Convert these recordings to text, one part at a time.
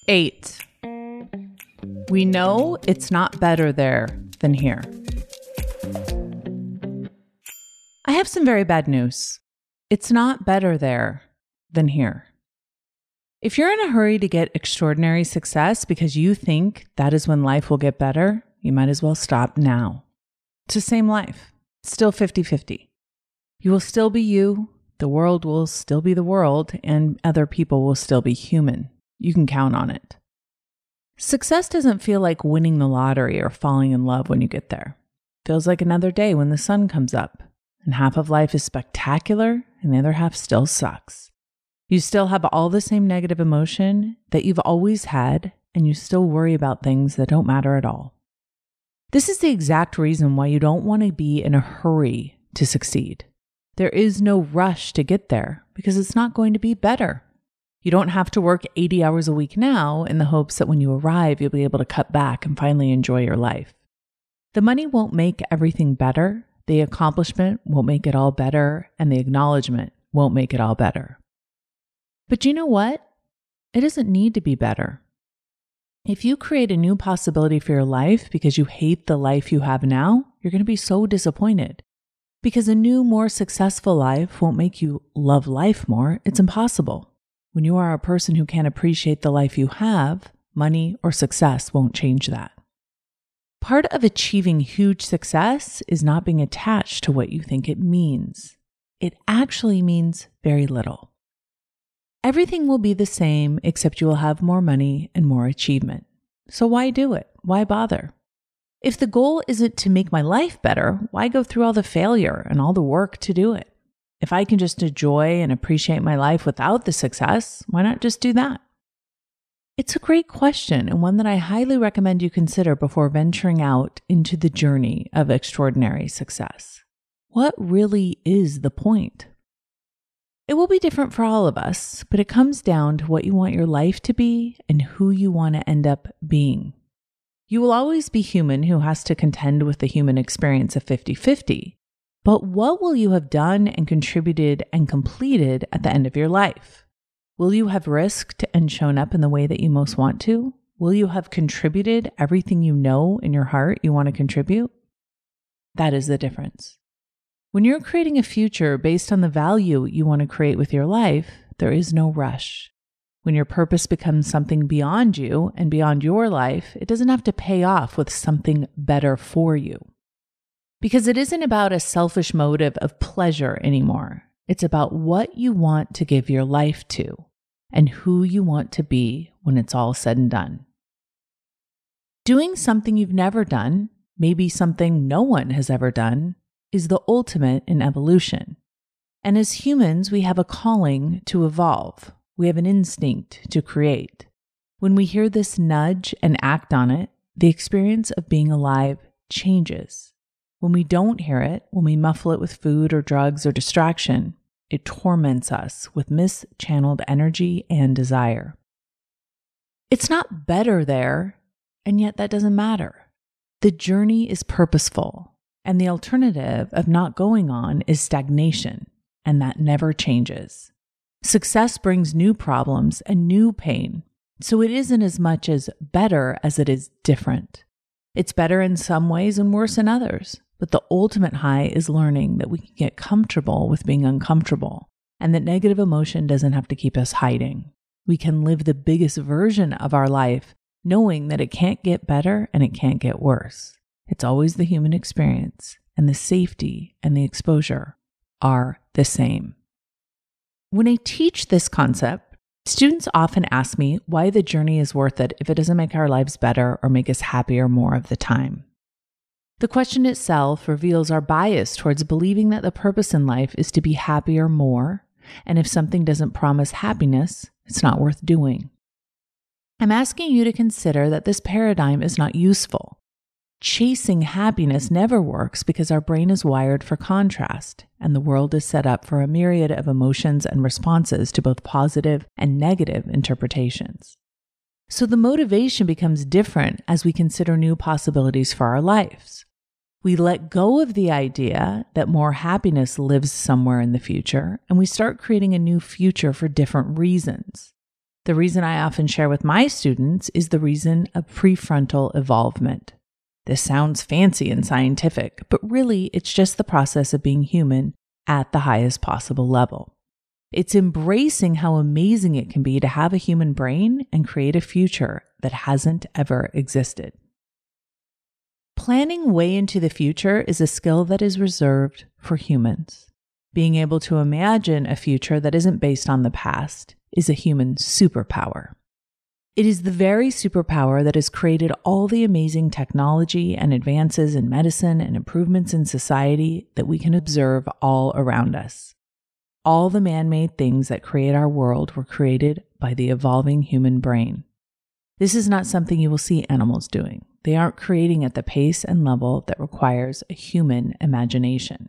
8. We know it's not better there than here. I have some very bad news. It's not better there than here. If you're in a hurry to get extraordinary success because you think that is when life will get better, you might as well stop now. It's the same life, still 50-50. You will still be you, the world will still be the world, and other people will still be human. You can count on it. Success doesn't feel like winning the lottery or falling in love when you get there. It feels like another day when the sun comes up, and half of life is spectacular and the other half still sucks. You still have all the same negative emotion that you've always had, and you still worry about things that don't matter at all. This is the exact reason why you don't want to be in a hurry to succeed. There is no rush to get there because it's not going to be better. You don't have to work 80 hours a week now in the hopes that when you arrive, you'll be able to cut back and finally enjoy your life. The money won't make everything better. The accomplishment won't make it all better, and the acknowledgement won't make it all better. But you know what? It doesn't need to be better. If you create a new possibility for your life because you hate the life you have now, you're going to be so disappointed. Because a new, more successful life won't make you love life more. It's impossible. When you are a person who can't appreciate the life you have, money or success won't change that. Part of achieving huge success is not being attached to what you think it means. It actually means very little. Everything will be the same except you will have more money and more achievement. So why do it? Why bother? If the goal isn't to make my life better, why go through all the failure and all the work to do it? If I can just enjoy and appreciate my life without the success, why not just do that? It's a great question and one that I highly recommend you consider before venturing out into the journey of extraordinary success. What really is the point? It will be different for all of us, but it comes down to what you want your life to be and who you want to end up being. You will always be human who has to contend with the human experience of 50-50. But what will you have done and contributed and completed at the end of your life? Will you have risked and shown up in the way that you most want to? Will you have contributed everything you know in your heart you want to contribute? That is the difference. When you're creating a future based on the value you want to create with your life, there is no rush. When your purpose becomes something beyond you and beyond your life, it doesn't have to pay off with something better for you. Because it isn't about a selfish motive of pleasure anymore. It's about what you want to give your life to and who you want to be when it's all said and done. Doing something you've never done, maybe something no one has ever done, is the ultimate in evolution. And as humans, we have a calling to evolve. We have an instinct to create. When we hear this nudge and act on it, the experience of being alive changes. When we don't hear it, when we muffle it with food or drugs or distraction, it torments us with mischanneled energy and desire. It's not better there, and yet that doesn't matter. The journey is purposeful, and the alternative of not going on is stagnation, and that never changes. Success brings new problems and new pain, so it isn't as much as better as it is different. It's better in some ways and worse in others. But the ultimate high is learning that we can get comfortable with being uncomfortable and that negative emotion doesn't have to keep us hiding. We can live the biggest version of our life knowing that it can't get better and it can't get worse. It's always the human experience, and the safety and the exposure are the same. When I teach this concept, students often ask me why the journey is worth it if it doesn't make our lives better or make us happier more of the time. The question itself reveals our bias towards believing that the purpose in life is to be happier more, and if something doesn't promise happiness, it's not worth doing. I'm asking you to consider that this paradigm is not useful. Chasing happiness never works because our brain is wired for contrast, and the world is set up for a myriad of emotions and responses to both positive and negative interpretations. So the motivation becomes different as we consider new possibilities for our lives. We let go of the idea that more happiness lives somewhere in the future, and we start creating a new future for different reasons. The reason I often share with my students is the reason of prefrontal evolvement. This sounds fancy and scientific, but really it's just the process of being human at the highest possible level. It's embracing how amazing it can be to have a human brain and create a future that hasn't ever existed. Planning way into the future is a skill that is reserved for humans. Being able to imagine a future that isn't based on the past is a human superpower. It is the very superpower that has created all the amazing technology and advances in medicine and improvements in society that we can observe all around us. All the man-made things that create our world were created by the evolving human brain. This is not something you will see animals doing. They aren't creating at the pace and level that requires a human imagination.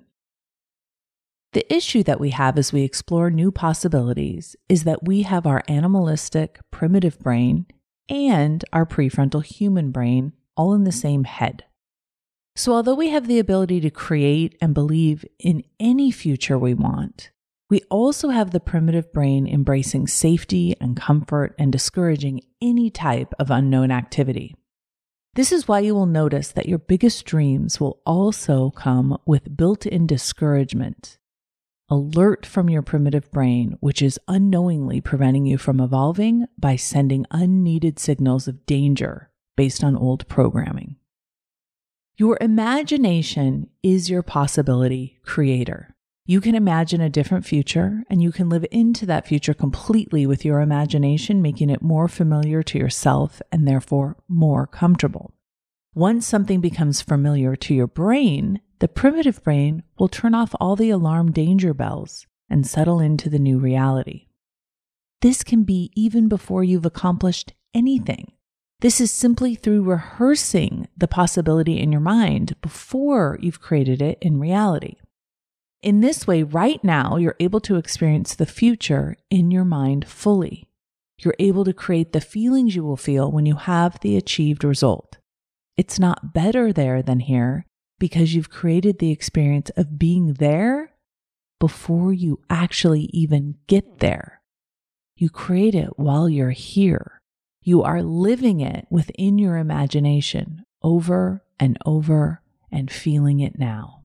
The issue that we have as we explore new possibilities is that we have our animalistic, primitive brain and our prefrontal human brain all in the same head. So although we have the ability to create and believe in any future we want, we also have the primitive brain embracing safety and comfort and discouraging any type of unknown activity. This is why you will notice that your biggest dreams will also come with built-in discouragement. Alert from your primitive brain, which is unknowingly preventing you from evolving by sending unneeded signals of danger based on old programming. Your imagination is your possibility creator. You can imagine a different future, and you can live into that future completely with your imagination, making it more familiar to yourself and therefore more comfortable. Once something becomes familiar to your brain, the primitive brain will turn off all the alarm danger bells and settle into the new reality. This can be even before you've accomplished anything. This is simply through rehearsing the possibility in your mind before you've created it in reality. In this way, right now, you're able to experience the future in your mind fully. You're able to create the feelings you will feel when you have the achieved result. It's not better there than here, because you've created the experience of being there before you actually even get there. You create it while you're here. You are living it within your imagination over and over and feeling it now.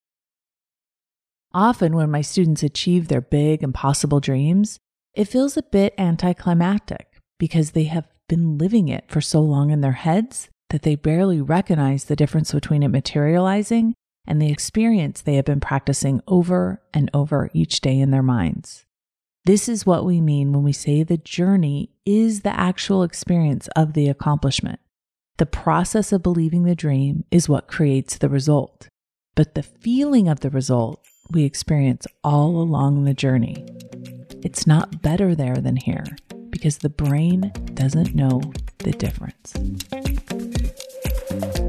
Often when my students achieve their big, impossible dreams, it feels a bit anticlimactic because they have been living it for so long in their heads that they barely recognize the difference between it materializing and the experience they have been practicing over and over each day in their minds. This is what we mean when we say the journey is the actual experience of the accomplishment. The process of believing the dream is what creates the result, but the feeling of the result we experience all along the journey. It's not better there than here because the brain doesn't know the difference.